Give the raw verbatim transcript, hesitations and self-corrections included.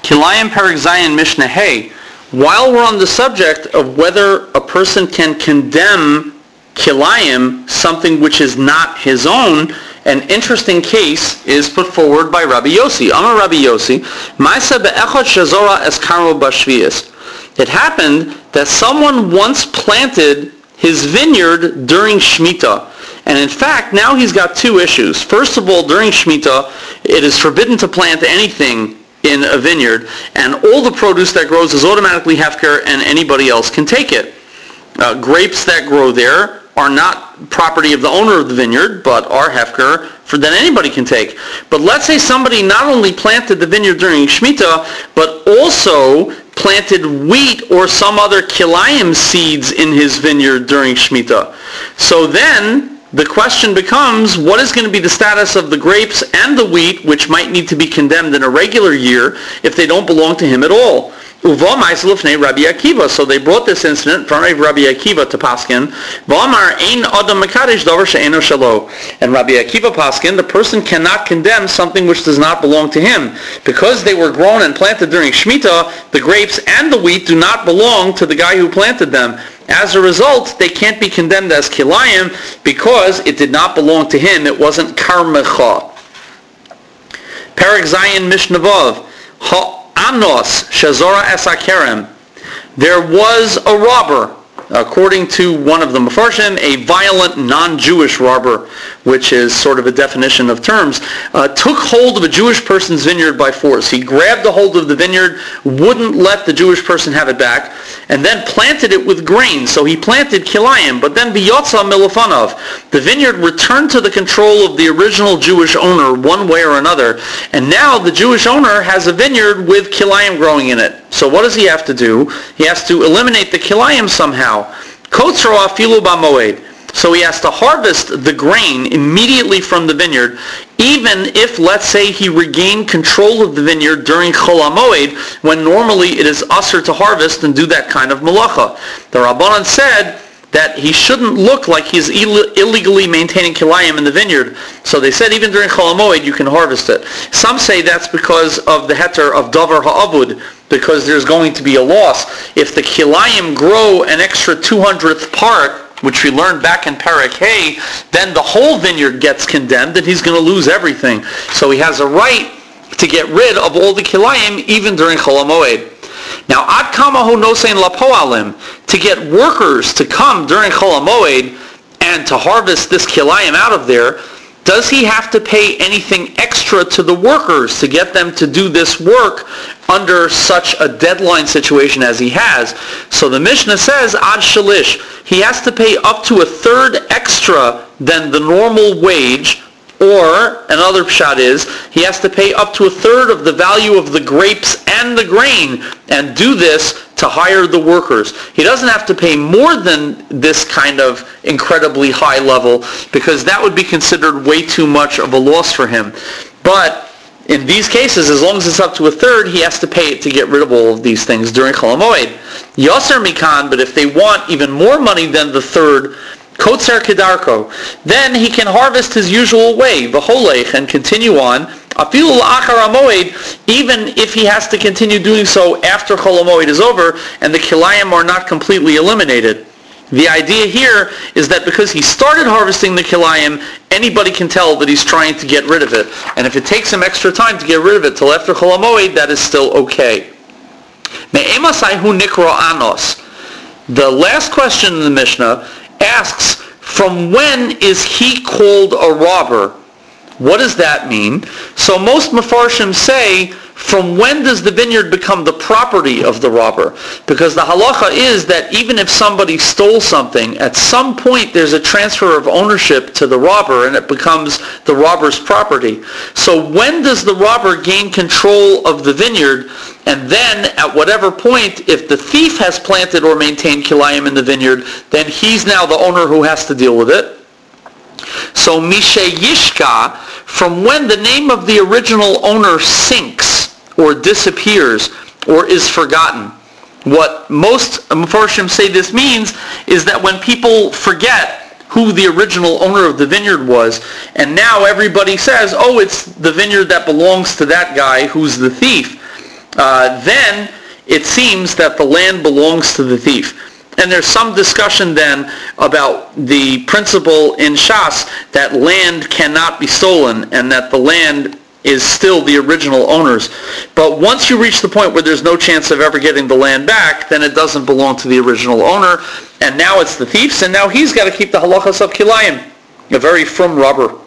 Kilayim Perek Zayin Mishnah Hey. While we're on the subject of whether a person can condemn Kilayim, something which is not his own, an interesting case is put forward by Rabbi Yossi. Amar Rabbi Yossi, Ma'aseh be'echad shezora es karmo b'shvius. It happened that someone once planted his vineyard during Shemitah. And in fact, now he's got two issues. First of all, during Shemitah, it is forbidden to plant anything in a vineyard, and all the produce that grows is automatically hefker, and anybody else can take it. Uh, grapes that grow there are not property of the owner of the vineyard, but are hefker, for that anybody can take. But let's say somebody not only planted the vineyard during Shemitah, but also planted wheat or some other kilayim seeds in his vineyard during Shemitah. So then the question becomes, what is going to be the status of the grapes and the wheat, which might need to be condemned in a regular year if they don't belong to him at all? Uva ma'aseh lifnei Rabbi Akiva. So they brought this incident in front of Rabbi Akiva to Paskin. V'amar ein adam mekadesh davar she'eino shelo. And Rabbi Akiva Paskin, the person cannot condemn something which does not belong to him. Because they were grown and planted during Shemitah, the grapes and the wheat do not belong to the guy who planted them. As a result, they can't be condemned as kilayim because it did not belong to him. It wasn't karmecha. Perek Zayin Mishnah Vav. Ha'anos shezora es hakerem. There was a robber, according to one of the Mefarshim, a violent non-Jewish robber, which is sort of a definition of terms, uh, took hold of a Jewish person's vineyard by force. He grabbed a hold of the vineyard, wouldn't let the Jewish person have it back, and then planted it with grain. So he planted kilayim, but then biyotza milafanov. The vineyard returned to the control of the original Jewish owner one way or another, and now the Jewish owner has a vineyard with kilayim growing in it. So what does he have to do? He has to eliminate the kilayim somehow. Kotzro afilu b'moed. So he has to harvest the grain immediately from the vineyard, even if, let's say, he regained control of the vineyard during Chol HaMoed, when normally it is usher to harvest and do that kind of malacha. The Rabbanan said that he shouldn't look like he's Ill- illegally maintaining kilayim in the vineyard. So they said even during Chol HaMoed you can harvest it. Some say that's because of the heter of davar ha'avud, because there's going to be a loss. If the kilayim grow an extra two hundredth part, which we learned back in Perek Hey, then the whole vineyard gets condemned and he's going to lose everything. So he has a right to get rid of all the kilayim even during Chol HaMoed. Now, ad kama hu nosein lapoalim, to get workers to come during Chol HaMoed and to harvest this kilayim out of there, does he have to pay anything extra to the workers to get them to do this work under such a deadline situation as he has? So the Mishnah says, ad shalish, he has to pay up to a third extra than the normal wage, or another pshat is, he has to pay up to a third of the value of the grapes and the grain and do this to hire the workers. He doesn't have to pay more than this kind of incredibly high level, because that would be considered way too much of a loss for him. But in these cases, as long as it's up to a third, he has to pay it to get rid of all of these things during Chol HaMoed. Yoser mikan, but if they want even more money than the third, Kotzer Kedarko, then he can harvest his usual way, v'holech, and continue on, afilu la'achar HaMoed, even if he has to continue doing so after Chol HaMoed is over and the kilayim are not completely eliminated. The idea here is that because he started harvesting the kilayim, anybody can tell that he's trying to get rid of it. And if it takes him extra time to get rid of it till after Chol HaMoed, that is still okay. Me'emasai hu nikro anos. The last question in the Mishnah asks, from when is he called a robber? What does that mean? So most Mefarshim say, from when does the vineyard become the property of the robber? Because the halacha is that even if somebody stole something, at some point there's a transfer of ownership to the robber and it becomes the robber's property. So when does the robber gain control of the vineyard? And then at whatever point, if the thief has planted or maintained kilayim in the vineyard, then he's now the owner who has to deal with it. So Mishe Yishka, from when the name of the original owner sinks or disappears or is forgotten. What most Mefarshim say this means is that when people forget who the original owner of the vineyard was, and now everybody says, oh, it's the vineyard that belongs to that guy who's the thief. uh, then it seems that the land belongs to the thief. And there's some discussion then about the principle in Shas that land cannot be stolen and that the land is still the original owner's. But once you reach the point where there's no chance of ever getting the land back, then it doesn't belong to the original owner, and now it's the thief's, and now he's got to keep the halachas of kilayim, a very frum rubber.